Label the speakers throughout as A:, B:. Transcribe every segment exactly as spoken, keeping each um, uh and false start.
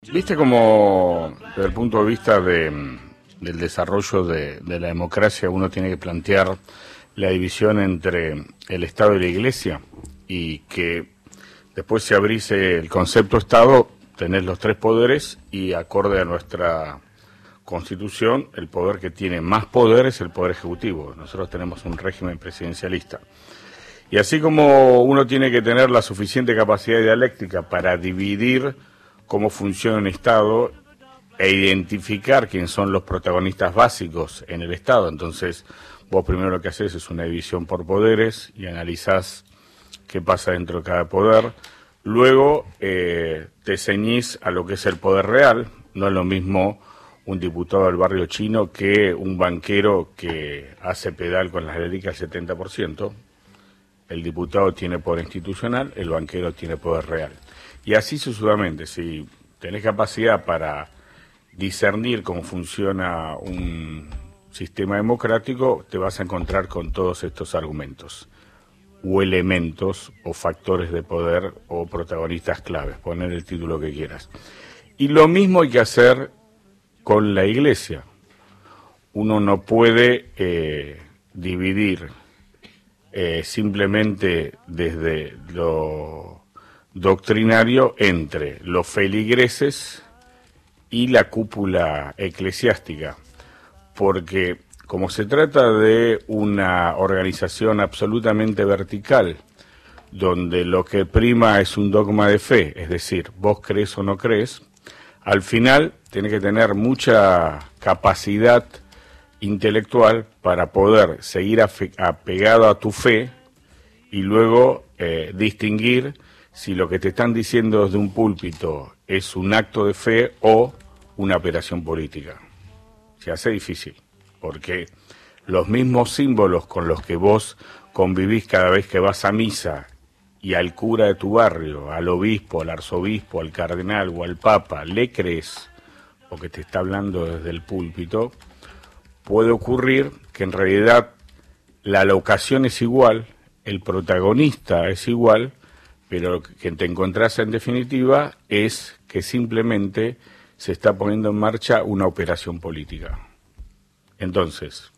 A: Viste como desde el punto de vista de, del desarrollo de, de la democracia uno tiene que plantear la división entre el Estado y la Iglesia, y que después si abrís el concepto Estado tenés los tres poderes, y acorde a nuestra Constitución el poder que tiene más poder es el poder ejecutivo. Nosotros tenemos un régimen presidencialista. Y así como uno tiene que tener la suficiente capacidad dialéctica para dividir cómo funciona un Estado e identificar quién son los protagonistas básicos en el Estado, entonces vos primero lo que haces es una división por poderes y analizás qué pasa dentro de cada poder. Luego eh, te ceñís a lo que es el poder real. No es lo mismo un diputado del barrio chino que un banquero que hace pedal con las dedicas al setenta por ciento. El diputado tiene poder institucional, el banquero tiene poder real. Y así sucesivamente. Si tenés capacidad para discernir cómo funciona un sistema democrático, te vas a encontrar con todos estos argumentos, o elementos, o factores de poder, o protagonistas claves, poner el título que quieras. Y lo mismo hay que hacer con la Iglesia. Uno no puede eh, dividir eh, simplemente desde lo doctrinario entre los feligreses y la cúpula eclesiástica, porque como se trata de una organización absolutamente vertical, donde lo que prima es un dogma de fe, es decir, vos crees o no crees, al final tenés que tener mucha capacidad intelectual para poder seguir apegado a tu fe y luego eh, distinguir si lo que te están diciendo desde un púlpito es un acto de fe o una operación política. Se hace difícil, porque los mismos símbolos con los que vos convivís cada vez que vas a misa, y al cura de tu barrio, al obispo, al arzobispo, al cardenal o al papa, le crees, porque te está hablando desde el púlpito, puede ocurrir que en realidad la locación es igual, el protagonista es igual, pero lo que te encontrás en definitiva es que simplemente se está poniendo en marcha una operación política. Entonces,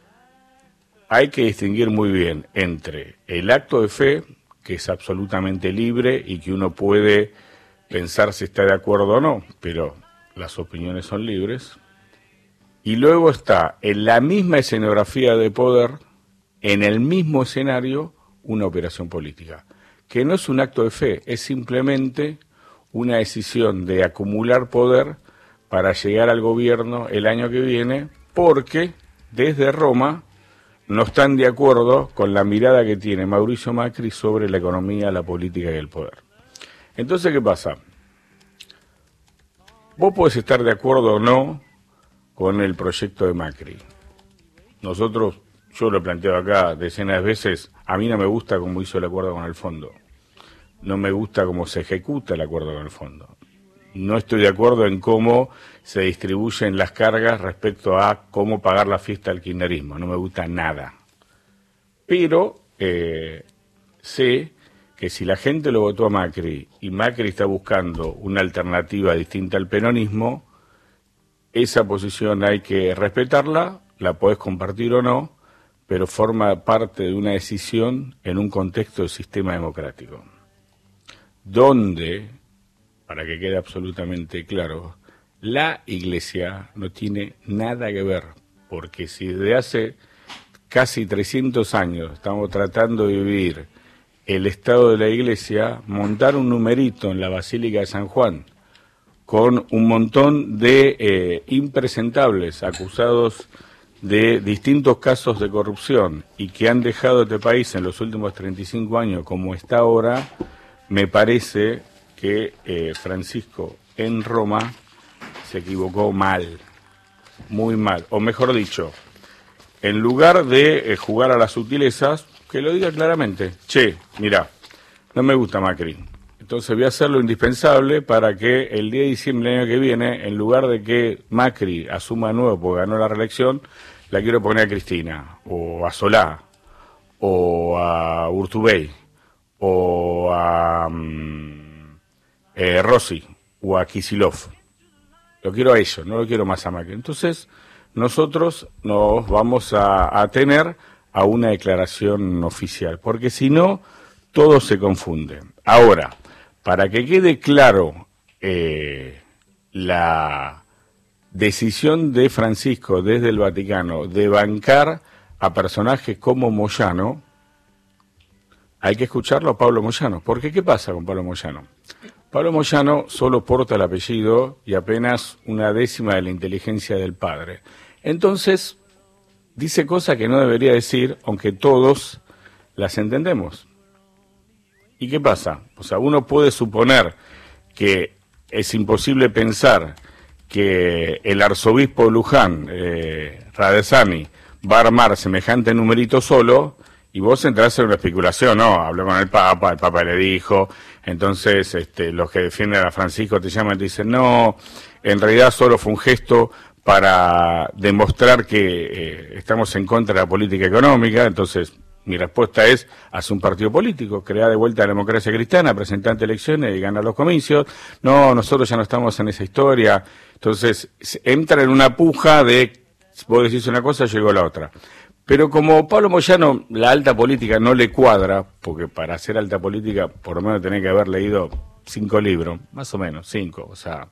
A: hay que distinguir muy bien entre el acto de fe, que es absolutamente libre y que uno puede pensar si está de acuerdo o no, pero las opiniones son libres, y luego está en la misma escenografía de poder, en el mismo escenario, una operación política, que no es un acto de fe, es simplemente una decisión de acumular poder para llegar al gobierno el año que viene, porque desde Roma no están de acuerdo con la mirada que tiene Mauricio Macri sobre la economía, la política y el poder. Entonces, ¿qué pasa? Vos podés estar de acuerdo o no con el proyecto de Macri. Nosotros, yo lo he planteado acá decenas de veces, a mí no me gusta cómo hizo el acuerdo con el fondo. No me gusta cómo se ejecuta el acuerdo con el fondo. No estoy de acuerdo en cómo se distribuyen las cargas respecto a cómo pagar la fiesta del kirchnerismo. No me gusta nada. Pero eh, sé que si la gente lo votó a Macri y Macri está buscando una alternativa distinta al peronismo, esa posición hay que respetarla, la podés compartir o no, pero forma parte de una decisión en un contexto de sistema democrático, donde, para que quede absolutamente claro, la Iglesia no tiene nada que ver, porque si desde hace casi trescientos años estamos tratando de vivir el estado de la Iglesia, montar un numerito en la Basílica de San Juan con un montón de eh, impresentables acusados de distintos casos de corrupción y que han dejado este país en los últimos treinta y cinco años como está ahora, me parece que eh, Francisco en Roma se equivocó mal, muy mal, o mejor dicho, en lugar de eh, jugar a las sutilezas, que lo diga claramente: che, mirá, no me gusta Macri, entonces voy a hacer lo indispensable para que el diez de diciembre del año que viene, en lugar de que Macri asuma de nuevo porque ganó la reelección, la quiero poner a Cristina, o a Solá, o a Urtubey, o a um, eh, Rossi, o a Kicillof. lo quiero a ellos, no lo quiero más a Macri. Entonces, nosotros nos vamos a, a tener a una declaración oficial, porque si no, todo se confunde. Ahora, para que quede claro eh, la decisión de Francisco desde el Vaticano de bancar a personajes como Moyano, hay que escucharlo a Pablo Moyano. Porque ¿qué pasa con Pablo Moyano? Pablo Moyano solo porta el apellido y apenas una décima de la inteligencia del padre. Entonces, dice cosas que no debería decir, aunque todos las entendemos. ¿Y qué pasa? O sea, uno puede suponer que es imposible pensar que el arzobispo de Luján, eh, Radesani, va a armar semejante numerito solo, y vos entrás en una especulación, ¿no? Habló con el Papa, el Papa le dijo, entonces este, los que defienden a Francisco te llaman y te dicen, no, en realidad solo fue un gesto para demostrar que eh, estamos en contra de la política económica. Entonces mi respuesta es, hace un partido político, crea de vuelta la democracia cristiana, presenta ante elecciones y gana los comicios. No, nosotros ya no estamos en esa historia. Entonces entra en una puja de, vos decís una cosa, llegó la otra. Pero como Pablo Moyano la alta política no le cuadra, porque para hacer alta política por lo menos tenés que haber leído cinco libros, más o menos, cinco. O sea,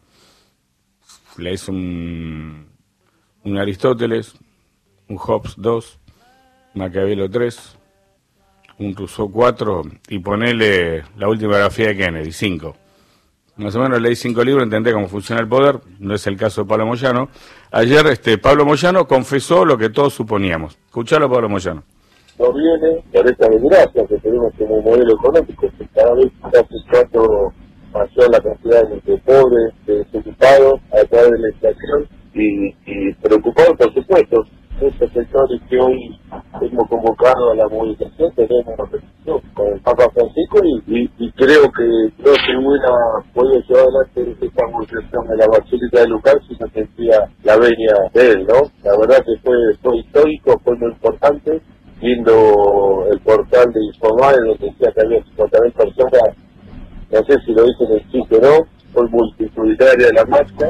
A: lees un, un Aristóteles, un Hobbes dos, Maquiavelo tres, un Rousseau cuatro y ponele la última biografía de Kennedy, cinco. Más o menos leí cinco libros, entendé cómo funciona el poder, no es el caso de Pablo Moyano. Ayer este Pablo Moyano confesó lo que todos suponíamos. Escuchalo, Pablo Moyano.
B: No viene por esta desgracia que tenemos como modelo económico, que cada vez está afectando mayor la cantidad de pobres, de desocupados, a través de la inflación, y, y preocupados, por supuesto. Esos sectores que hoy hemos convocado a la movilización tenemos una petición con el Papa Francisco y, y, y creo que no se hubiera podido llevar adelante esta movilización de la Basílica de Luján si no sentía la venia de él, ¿no? La verdad que fue, fue histórico, fue muy importante, viendo el portal de Informar en donde decía que había cincuenta mil personas, no sé si lo dicen en el chiste o no, fue multitudinaria la marcha.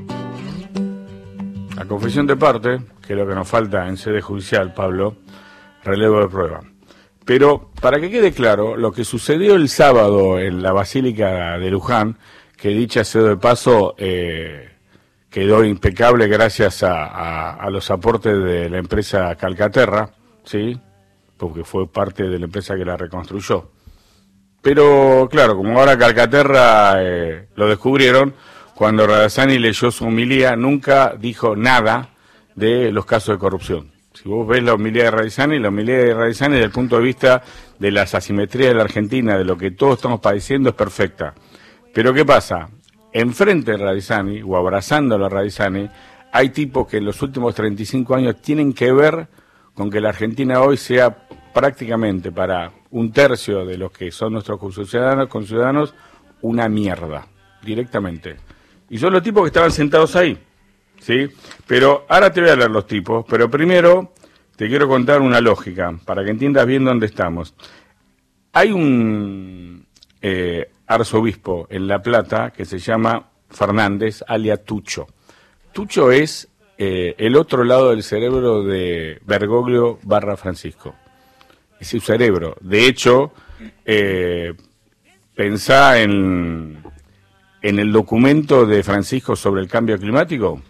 A: La confesión de parte, que es lo que nos falta en sede judicial, Pablo, relevo de prueba. Pero, para que quede claro, lo que sucedió el sábado en la Basílica de Luján, que dicha sea de paso, eh, quedó impecable gracias a, a, a los aportes de la empresa Calcaterra, ¿sí? Porque fue parte de la empresa que la reconstruyó. Pero, claro, como ahora Calcaterra eh, lo descubrieron, cuando Radesani leyó su homilía, nunca dijo nada de los casos de corrupción. Si vos ves la homilía de Radesani, la homilía de Radesani desde el punto de vista de las asimetrías de la Argentina, de lo que todos estamos padeciendo, es perfecta. Pero ¿qué pasa? Enfrente de Radesani, o abrazándolo a Radesani, hay tipos que en los últimos treinta y cinco años tienen que ver con que la Argentina hoy sea prácticamente para un tercio de los que son nuestros conciudadanos, conciudadanos una mierda, directamente. Y son los tipos que estaban sentados ahí, ¿sí? Pero ahora te voy a leer los tipos, pero primero te quiero contar una lógica, para que entiendas bien dónde estamos. Hay un eh, arzobispo en La Plata que se llama Fernández, alias Tucho. Tucho es eh, el otro lado del cerebro de Bergoglio barra Francisco. Es su cerebro. De hecho, eh, pensá en... en el documento de Francisco sobre el cambio climático,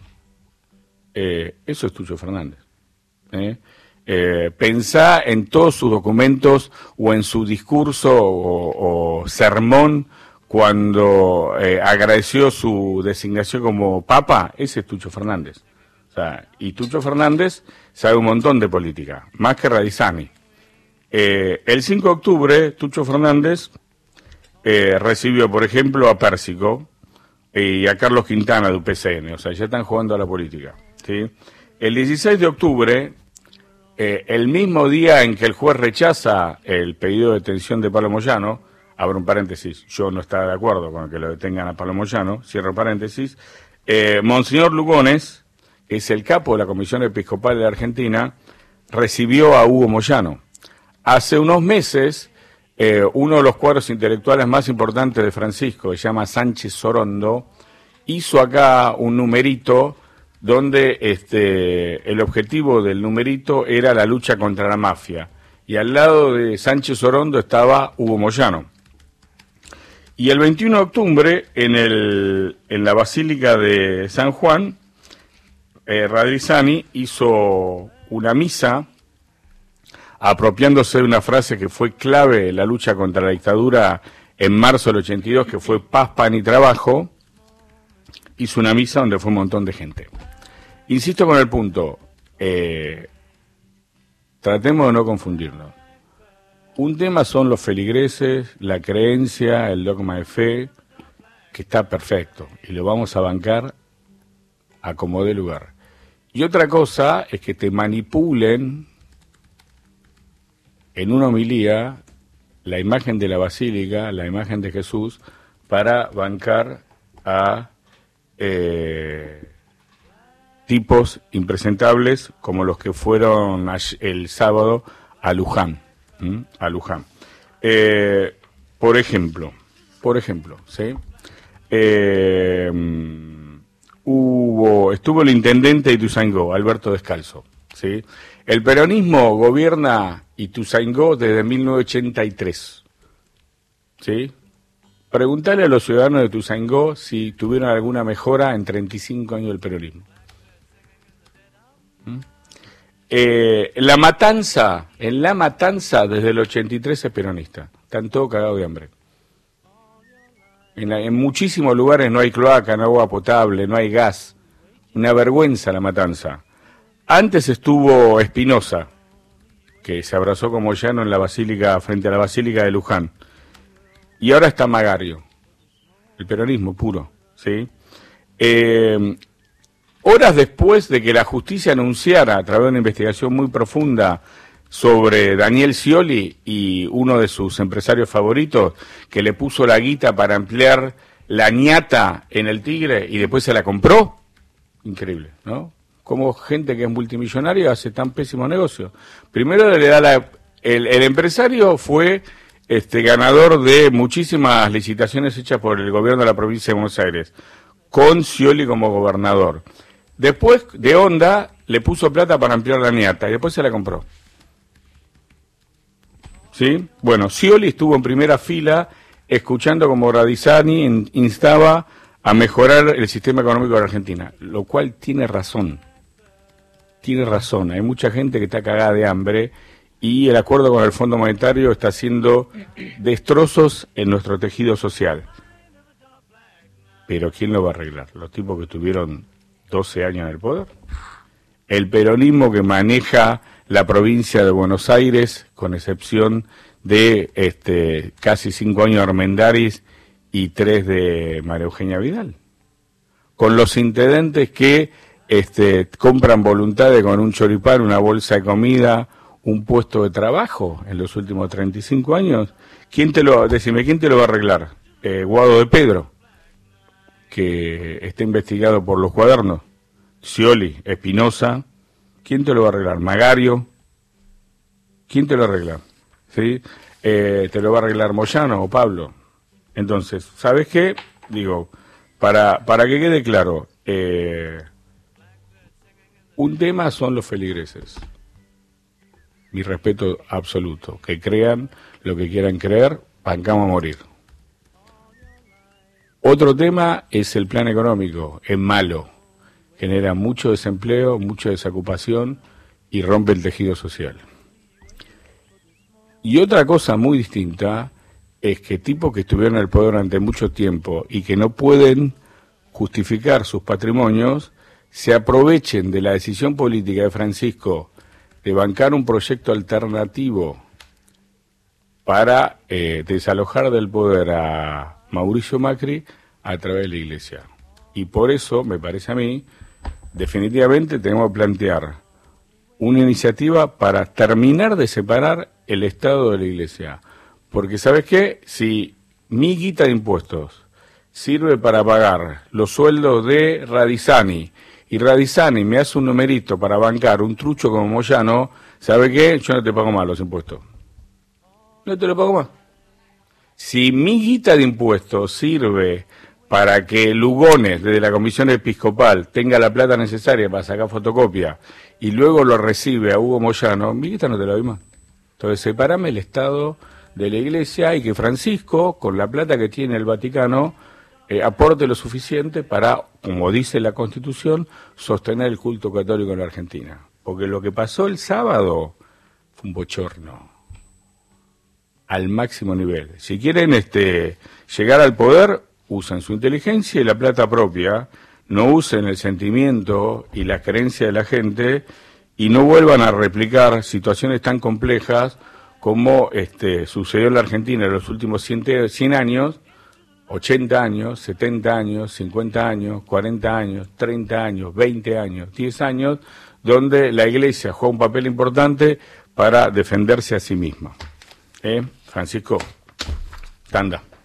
A: eh, eso es Tucho Fernández. ¿eh? Eh, pensá en todos sus documentos o en su discurso o, o sermón cuando eh, agradeció su designación como papa, ese es Tucho Fernández. O sea, y Tucho Fernández sabe un montón de política, más que Radesani. Eh, el cinco de octubre, Tucho Fernández Eh, recibió, por ejemplo, a Pérsico y a Carlos Quintana de U P C N, o sea, ya están jugando a la política, ¿sí? El dieciséis de octubre, eh, el mismo día en que el juez rechaza el pedido de detención de Pablo Moyano, abro un paréntesis, yo no estaba de acuerdo con que lo detengan a Pablo Moyano, cierro paréntesis, eh, Monseñor Lugones, que es el capo de la Comisión Episcopal de la Argentina, recibió a Hugo Moyano. Hace unos meses, Eh, uno de los cuadros intelectuales más importantes de Francisco, se llama Sánchez Sorondo, hizo acá un numerito donde este, el objetivo del numerito era la lucha contra la mafia. Y al lado de Sánchez Orondo estaba Hugo Moyano. Y el veintiuno de octubre, en, el, en la Basílica de San Juan, eh, Radrizzani hizo una misa apropiándose de una frase que fue clave en la lucha contra la dictadura en marzo del ochenta y dos, que fue paz, pan y trabajo. Hizo una misa donde fue un montón de gente. Insisto con el punto, eh, tratemos de no confundirnos. Un tema son los feligreses, la creencia, el dogma de fe, que está perfecto, y lo vamos a bancar a como dé lugar. Y otra cosa es que te manipulen en una homilía la imagen de la basílica, la imagen de Jesús, para bancar a eh, tipos impresentables como los que fueron el sábado a Luján. ¿Mm? A Luján. Eh, por ejemplo, por ejemplo, ¿sí? Eh, hubo, estuvo el intendente de Ituzaingó, Alberto Descalzo, ¿sí? El peronismo gobierna Ituzaingó desde mil novecientos ochenta y tres, ¿sí? Preguntale a los ciudadanos de Ituzaingó si tuvieron alguna mejora en treinta y cinco años del peronismo. ¿Mm? Eh, la Matanza, en La Matanza desde el ochenta y tres es peronista, están todos cagados de hambre. En, la, en muchísimos lugares no hay cloaca, no hay agua potable, no hay gas, una vergüenza La Matanza. Antes estuvo Espinosa, que se abrazó con Moyano en la basílica, frente a la basílica de Luján, y ahora está Magario, el peronismo puro, ¿sí? Eh, Horas después de que la justicia anunciara, a través de una investigación muy profunda sobre Daniel Scioli y uno de sus empresarios favoritos, que le puso la guita para ampliar la ñata en el Tigre y después se la compró, increíble, ¿no? Cómo gente que es multimillonaria hace tan pésimo negocio. Primero le da la... El, el empresario fue este, ganador de muchísimas licitaciones hechas por el gobierno de la provincia de Buenos Aires, con Scioli como gobernador. Después, de onda, le puso plata para ampliar la ñata y después se la compró. ¿Sí? Bueno, Scioli estuvo en primera fila escuchando como Radrizzani instaba a mejorar el sistema económico de la Argentina, lo cual tiene razón. Tiene razón. Hay mucha gente que está cagada de hambre y el acuerdo con el Fondo Monetario está haciendo destrozos en nuestro tejido social. Pero ¿quién lo va a arreglar? ¿Los tipos que tuvieron doce años en el poder? El peronismo que maneja la provincia de Buenos Aires, con excepción de este casi cinco años de Armendáriz y tres de María Eugenia Vidal. Con los intendentes que este, compran voluntades con un choripán, una bolsa de comida, un puesto de trabajo en los últimos treinta y cinco años. ¿Quién te lo, decime, quién te lo va a arreglar? Eh, Guado de Pedro, que está investigado por los cuadernos. Scioli, Espinosa, ¿quién te lo va a arreglar? Magario, ¿quién te lo arregla? ¿Sí? Eh, ¿Te lo va a arreglar Moyano o Pablo? Entonces, ¿sabes qué? Digo, para, para que quede claro, eh, un tema son los feligreses. Mi respeto absoluto. Que crean lo que quieran creer, bancamos a morir. Otro tema es el plan económico, es malo, genera mucho desempleo, mucha desocupación y rompe el tejido social. Y otra cosa muy distinta es que tipos que estuvieron en el poder durante mucho tiempo y que no pueden justificar sus patrimonios, se aprovechen de la decisión política de Francisco de bancar un proyecto alternativo para eh, desalojar del poder a Mauricio Macri a través de la Iglesia. Y por eso, me parece a mí, definitivamente tenemos que plantear una iniciativa para terminar de separar el Estado de la Iglesia. Porque, ¿sabes qué? Si mi guita de impuestos sirve para pagar los sueldos de Radrizzani y Radrizzani me hace un numerito para bancar un trucho como Moyano, ¿sabe qué? Yo no te pago más los impuestos. No te lo pago más. Si mi guita de impuestos sirve para que Lugones, desde la Comisión Episcopal, tenga la plata necesaria para sacar fotocopia y luego lo recibe a Hugo Moyano, mi guita no te la doy más. Entonces separame el Estado de la Iglesia y que Francisco, con la plata que tiene el Vaticano, eh, aporte lo suficiente para, como dice la Constitución, sostener el culto católico en la Argentina. Porque lo que pasó el sábado fue un bochorno al máximo nivel. Si quieren este, llegar al poder, usan su inteligencia y la plata propia, no usen el sentimiento y la creencia de la gente y no vuelvan a replicar situaciones tan complejas como este, sucedió en la Argentina en los últimos cien años, ochenta años, setenta años, cincuenta años, cuarenta años, treinta años, veinte años, diez años, donde la Iglesia juega un papel importante para defenderse a sí misma. ¿Eh? Francisco, tanda.